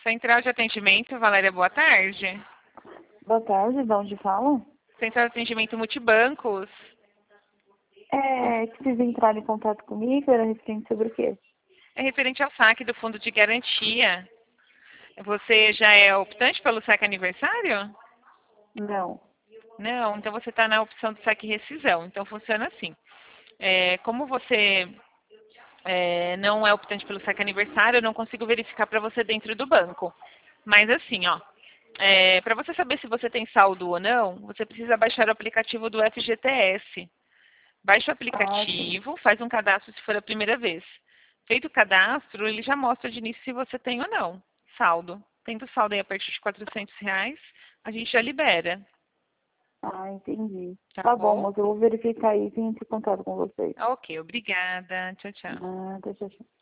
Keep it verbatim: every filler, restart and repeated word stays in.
Central de atendimento, Valéria, boa tarde. Boa tarde, de onde fala? Central de atendimento multibancos. É, que vocês entraram em contato comigo, era referente sobre o quê? É referente ao saque do fundo de garantia. Você já é optante pelo saque aniversário? Não. Não, então você está na opção do saque rescisão. Então funciona assim. É, como você é, não é optante pelo saque aniversário, eu não consigo verificar para você dentro do banco. Mas assim, ó, é, para você saber se você tem saldo ou não, você precisa baixar o aplicativo do F G T S. Baixa o Ah, sim. aplicativo, faz um cadastro se for a primeira vez. Feito o cadastro, ele já mostra de início se você tem ou não saldo. Tendo saldo aí a partir de quatrocentos reais, a gente já libera, Ah, entendi. tá Tá bom, bom? mas eu vou verificar isso e entro em contato com vocês. Ok, obrigada. Tchau, tchau. Ah, deixa eu